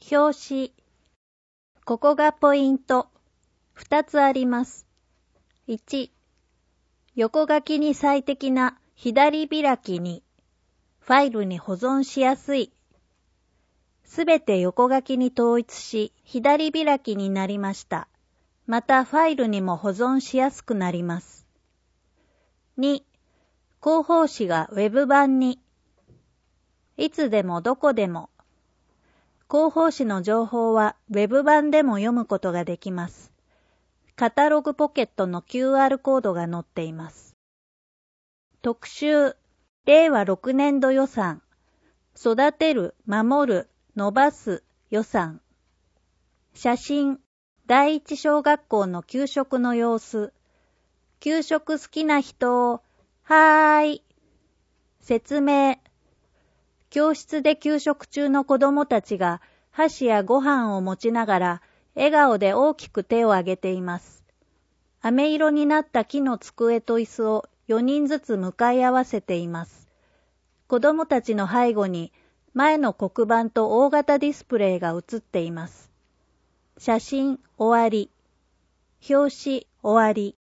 表紙。ここがポイント。2つあります。1、横書きに最適な左開きに、ファイルに保存しやすい。すべて横書きに統一し、左開きになりました。またファイルにも保存しやすくなります。2、広報誌がウェブ版に。いつでもどこでも。広報誌の情報はウェブ版でも読むことができます。カタログポケットの QR コードが載っています。特集、令和6年度予算。育てる、守る、伸ばす予算。写真、第一小学校の給食の様子。給食好きな人、はーい。説明。教室で給食中の子供たちが箸やご飯を持ちながら笑顔で大きく手を挙げています。飴色になった木の机と椅子を4人ずつ向かい合わせています。子供たちの背後に前の黒板と大型ディスプレイが映っています。写真終わり。表紙終わり。